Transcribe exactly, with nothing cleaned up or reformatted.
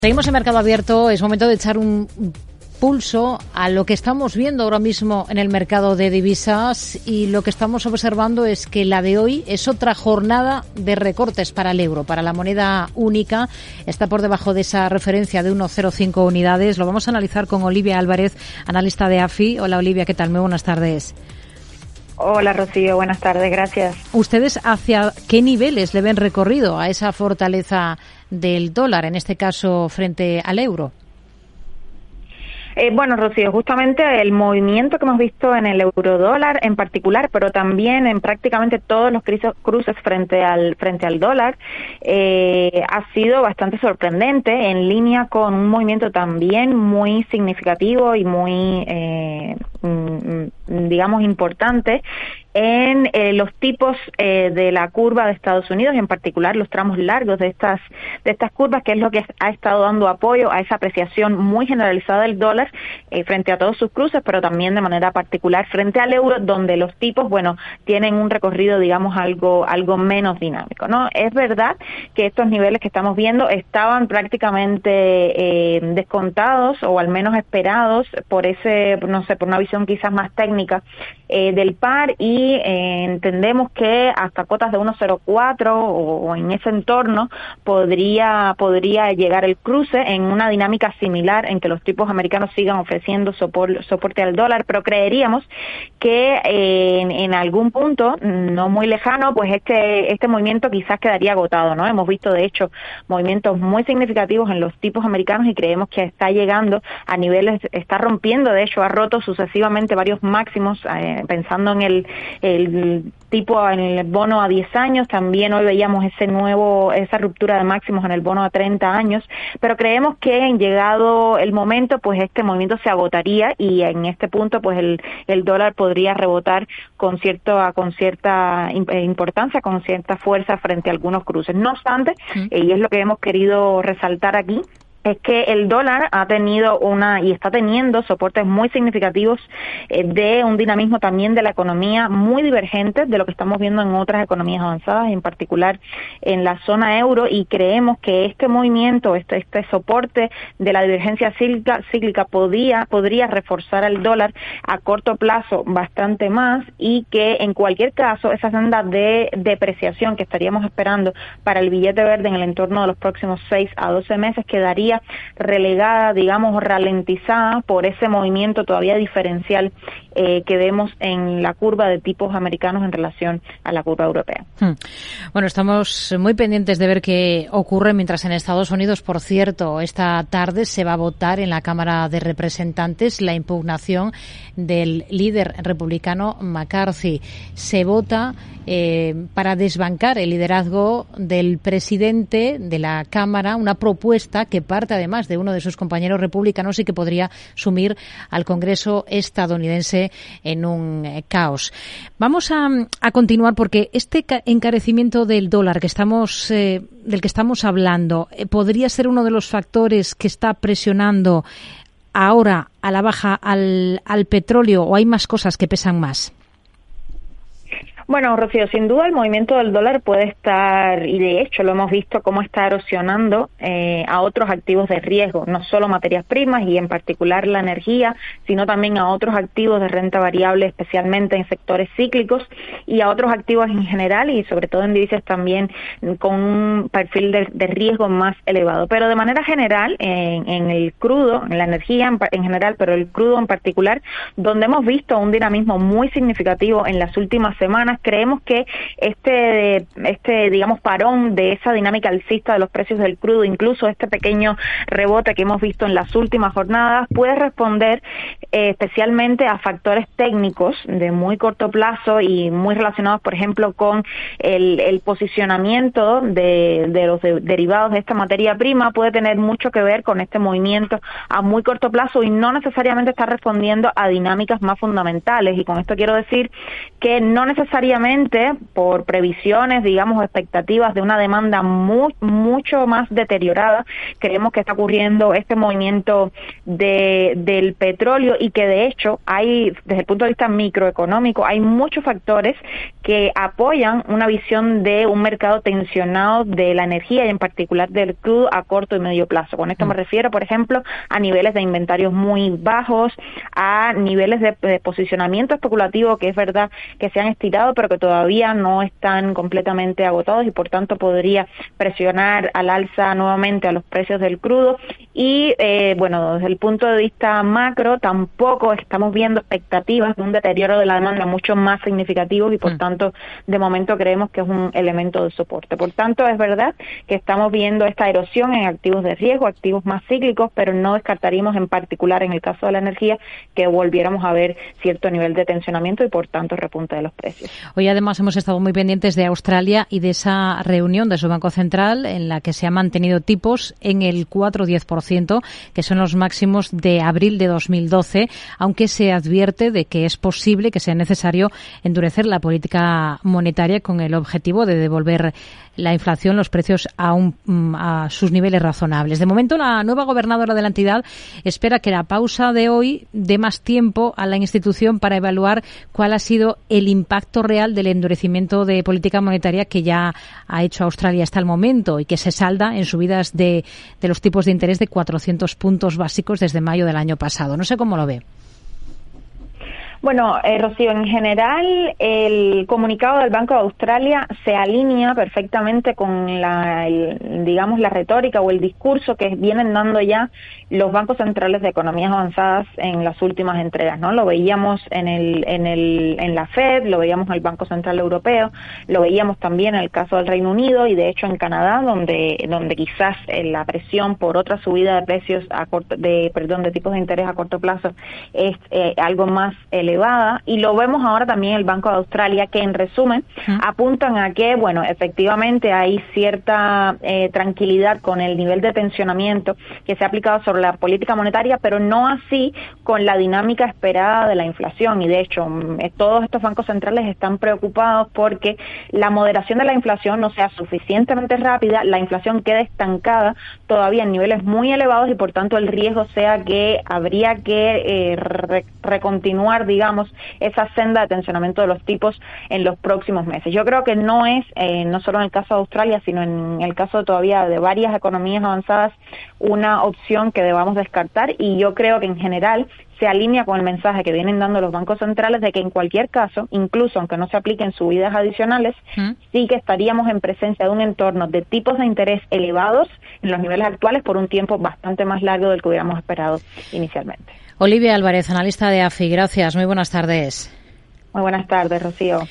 Seguimos en Mercado Abierto, es momento de echar un pulso a lo que estamos viendo ahora mismo en el mercado de divisas, y lo que estamos observando es que la de hoy es otra jornada de recortes para el euro, para la moneda única. Está por debajo de esa referencia de uno coma cero cinco unidades. Lo vamos a analizar con Olivia Álvarez, analista de A F I. Hola Olivia, ¿qué tal? Muy buenas tardes. Hola Rocío, buenas tardes, gracias. ¿Ustedes hacia qué niveles le ven recorrido a esa fortaleza del dólar, en este caso frente al euro? Eh, bueno, Rocío, justamente el movimiento que hemos visto en el eurodólar en particular, pero también en prácticamente todos los cruces frente al frente al dólar, eh, ha sido bastante sorprendente, en línea con un movimiento también muy significativo y muy, eh, digamos, importante en eh, los tipos eh, de la curva de Estados Unidos, y en particular los tramos largos de estas de estas curvas, que es lo que ha estado dando apoyo a esa apreciación muy generalizada del dólar eh, frente a todos sus cruces, pero también de manera particular frente al euro, donde los tipos, bueno, tienen un recorrido, digamos, algo algo menos dinámico, ¿no? Es verdad que estos niveles que estamos viendo estaban prácticamente eh, descontados, o al menos esperados, por ese, no sé, por una visión quizás más técnica eh, del par, y Y eh, entendemos que hasta cotas de uno coma cero cuatro o, o en ese entorno podría podría llegar el cruce en una dinámica similar, en que los tipos americanos sigan ofreciendo sopor, soporte al dólar, pero creeríamos que eh, en, en algún punto no muy lejano, pues este este movimiento quizás quedaría agotado, ¿no? Hemos visto de hecho movimientos muy significativos en los tipos americanos, y creemos que está llegando a niveles, está rompiendo, de hecho ha roto sucesivamente varios máximos, eh, pensando en el el tipo en el bono a diez años. También hoy veíamos ese nuevo esa ruptura de máximos en el bono a treinta años, pero creemos que en llegado el momento, pues este movimiento se agotaría, y en este punto pues el el dólar podría rebotar con cierto con cierta importancia, con cierta fuerza frente a algunos cruces. No obstante, ¿Mm? eh, y es lo que hemos querido resaltar aquí, es que el dólar ha tenido una y está teniendo soportes muy significativos eh, de un dinamismo también de la economía muy divergente de lo que estamos viendo en otras economías avanzadas, en particular en la zona euro, y creemos que este movimiento, este este soporte de la divergencia cíclica, cíclica podía, podría reforzar al dólar a corto plazo bastante más, y que en cualquier caso esa senda de depreciación que estaríamos esperando para el billete verde en el entorno de los próximos seis a doce meses quedaría relegada, digamos, ralentizada por ese movimiento todavía diferencial eh, que vemos en la curva de tipos americanos en relación a la curva europea. Hmm. Bueno, estamos muy pendientes de ver qué ocurre, mientras en Estados Unidos, por cierto, esta tarde se va a votar en la Cámara de Representantes la impugnación del líder republicano McCarthy. Se vota eh, para desbancar el liderazgo del presidente de la Cámara, una propuesta que parte además de uno de sus compañeros republicanos y que podría sumir al Congreso estadounidense en un eh, caos. Vamos a, a continuar, porque este encarecimiento del dólar que estamos eh, del que estamos hablando eh, podría ser uno de los factores que está presionando ahora a la baja al, al petróleo, ¿o hay más cosas que pesan más? Bueno, Rocío, sin duda el movimiento del dólar puede estar, y de hecho lo hemos visto cómo está erosionando eh, a otros activos de riesgo, no solo materias primas y en particular la energía, sino también a otros activos de renta variable, especialmente en sectores cíclicos, y a otros activos en general, y sobre todo en divisas también con un perfil de, de riesgo más elevado. Pero de manera general, en, en el crudo, en la energía en, en general, pero el crudo en particular, donde hemos visto un dinamismo muy significativo en las últimas semanas, creemos que este, este, digamos, parón de esa dinámica alcista de los precios del crudo, incluso este pequeño rebote que hemos visto en las últimas jornadas, puede responder eh, especialmente a factores técnicos de muy corto plazo y muy relacionados, por ejemplo, con el, el posicionamiento de, de los de, derivados de esta materia prima. Puede tener mucho que ver con este movimiento a muy corto plazo, y no necesariamente está respondiendo a dinámicas más fundamentales. Y con esto quiero decir que no necesariamente necesariamente por previsiones, digamos, expectativas de una demanda muy, mucho más deteriorada, creemos que está ocurriendo este movimiento de, del petróleo y que de hecho hay, desde el punto de vista microeconómico, hay muchos factores que apoyan una visión de un mercado tensionado de la energía y en particular del crudo a corto y medio plazo. Con esto me refiero, por ejemplo, a niveles de inventarios muy bajos, a niveles de, de posicionamiento especulativo que es verdad que se han estirado pero que todavía no están completamente agotados y por tanto podría presionar al alza nuevamente a los precios del crudo y eh, bueno, desde el punto de vista macro tampoco estamos viendo expectativas de un deterioro de la demanda mucho más significativo y por mm. tanto de momento creemos que es un elemento de soporte. Por tanto es verdad que estamos viendo esta erosión en activos de riesgo, activos más cíclicos, pero no descartaríamos en particular en el caso de la energía que volviéramos a ver cierto nivel de tensionamiento y por tanto repunte de los precios. Hoy además hemos estado muy pendientes de Australia y de esa reunión de su Banco Central en la que se han mantenido tipos en el cuatro coma diez por ciento, que son los máximos de abril de dos mil doce, aunque se advierte de que es posible que sea necesario endurecer la política monetaria con el objetivo de devolver la inflación, los precios a, un, a sus niveles razonables. De momento, la nueva gobernadora de la entidad espera que la pausa de hoy dé más tiempo a la institución para evaluar cuál ha sido el impacto real del endurecimiento de política monetaria que ya ha hecho Australia hasta el momento y que se salda en subidas de, de los tipos de interés de cuatrocientos puntos básicos desde mayo del año pasado. No sé cómo lo ve. Bueno, eh, Rocío, en general el comunicado del Banco de Australia se alinea perfectamente con la, el, digamos, la retórica o el discurso que vienen dando ya los bancos centrales de economías avanzadas en las últimas entregas, ¿no? Lo veíamos en el, en el, en la Fed, lo veíamos en el Banco Central Europeo, lo veíamos también en el caso del Reino Unido y de hecho en Canadá, donde, donde quizás eh, la presión por otra subida de precios a corto, de, perdón, de tipos de interés a corto plazo es eh, algo más elevado. Elevada, y lo vemos ahora también en el Banco de Australia, que en resumen uh-huh. apuntan a que, bueno, efectivamente hay cierta eh, tranquilidad con el nivel de tensionamiento que se ha aplicado sobre la política monetaria, pero no así con la dinámica esperada de la inflación, y de hecho eh, todos estos bancos centrales están preocupados porque la moderación de la inflación no sea suficientemente rápida, la inflación quede estancada todavía en niveles muy elevados y por tanto el riesgo sea que habría que eh, re- recontinuar, digamos, digamos, esa senda de tensionamiento de los tipos en los próximos meses. Yo creo que no es, eh, no solo en el caso de Australia, sino en el caso todavía de varias economías avanzadas, una opción que debamos descartar, y yo creo que en general se alinea con el mensaje que vienen dando los bancos centrales de que en cualquier caso, incluso aunque no se apliquen subidas adicionales, ¿Mm? sí que estaríamos en presencia de un entorno de tipos de interés elevados en los niveles actuales por un tiempo bastante más largo del que hubiéramos esperado inicialmente. Olivia Álvarez, analista de A F I. Gracias. Muy buenas tardes. Muy buenas tardes, Rocío.